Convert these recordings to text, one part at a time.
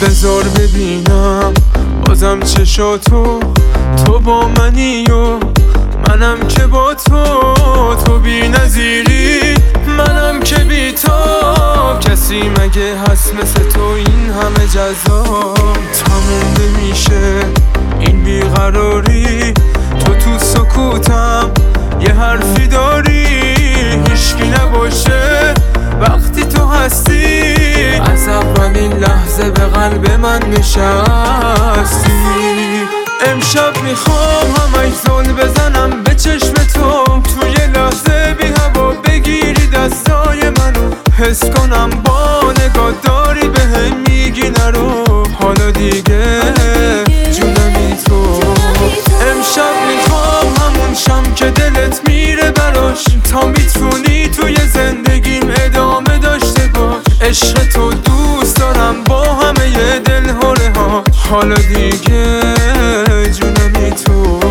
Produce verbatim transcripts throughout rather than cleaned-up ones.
بذار ببینم بازم چشاتو، تو با منی و منم که با تو، تو بی نظیری منم که بی تو. کسی مگه هست مثل تو این همه جذاب؟ تموم نمیشه این بیقراری، تو تو سکوتم یه حرفی داری، هیچکی نباشه وقتی تو هستی. از اولین لحظه به قلب من نشستی. امشب میخوام همش زل بزنم به چشم تو، توی لحظه بی هوا بگیری دستای منو، حس کنم با نگاه داری به هم میگی نرو، حالا دیگه جونمی تو. امشب میخوام همون شم که دلت میره براش، تا میتونی توی زندگیم ادامه داشته باش. عشق تو دوست دارم با همه ی دل هره ها، حالا دیگه جونمی تو.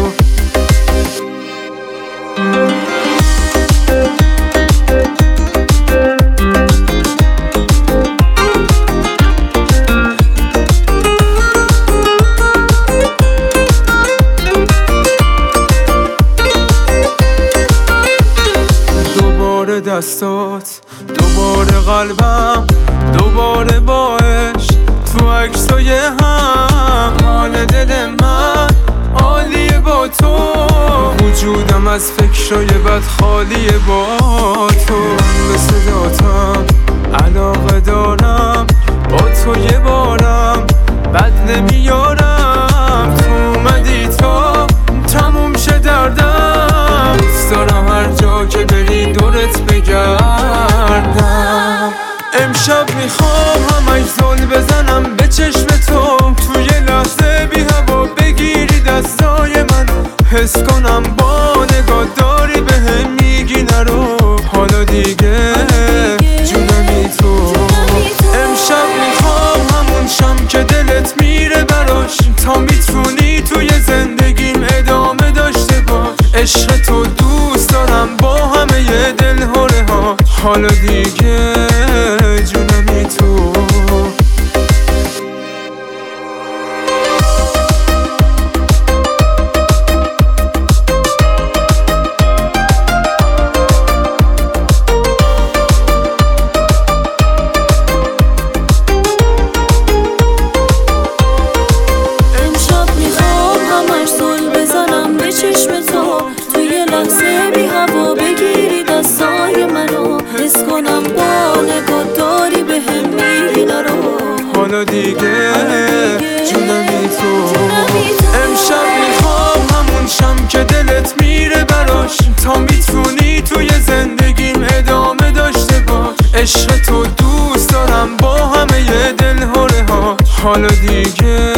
دوباره دستات، دوباره قلبم، دوباره با عشق تو عکسای هم. حال دل من عالیه با تو، وجودم از فکرای بد خالیه با تو. من به صداتم علاقه دارم، با تو یه بارم بد نمیارم. تو اومدی تا تموم شه دردم، دوست دارم هر جا که بری دورت بگردم. امشب میخوام همش زل بزنم به چشم تو، توی لحظه بی هوا بگیری دستای منو، حس کنم با نگاه داری به هم میگی نرو، حالا دیگه جونمی تو. امشب میخوام همون شم که دلت میره براش، تا میتونی توی زندگیم ادامه داشته باش. عشق تو دوست دارم با همه ی دل هره ها، حالا دیگه جونمی تو. حالا دیگه جونمی تو. امشب میخوام همون شم که دلت میره براش، تا میتونی توی زندگیم ادامه داشته باش. عشق تو دوست دارم با همه ی دل هره ها، حالا دیگه